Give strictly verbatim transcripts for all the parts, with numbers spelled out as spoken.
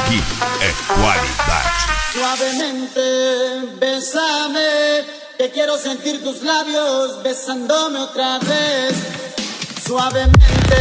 Aqui é qualidade. Suavemente, bésame, que quiero sentir tus labios besándome otra vez. Suavemente,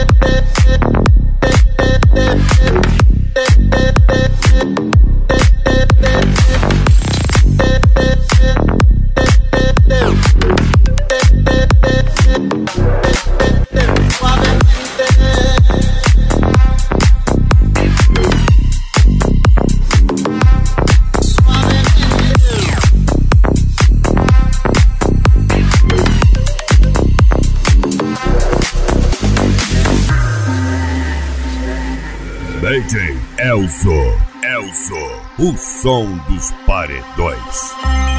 D J Elzo, Elzo, o som dos paredões.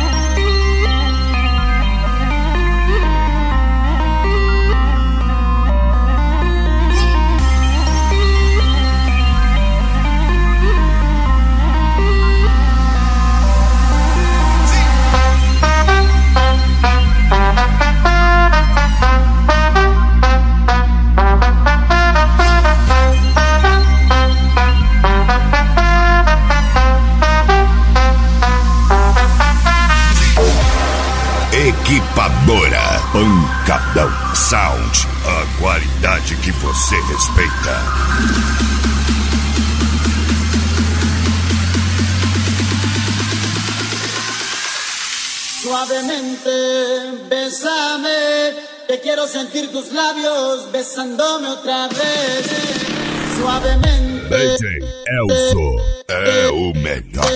Equipadora Pancadão Sound, a qualidade que você respeita. Suavemente, bésame, que quiero sentir tus labios besándome otra vez. Suavemente. D J Elzo é o melhor.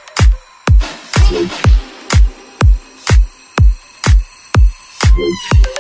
We'll be right back.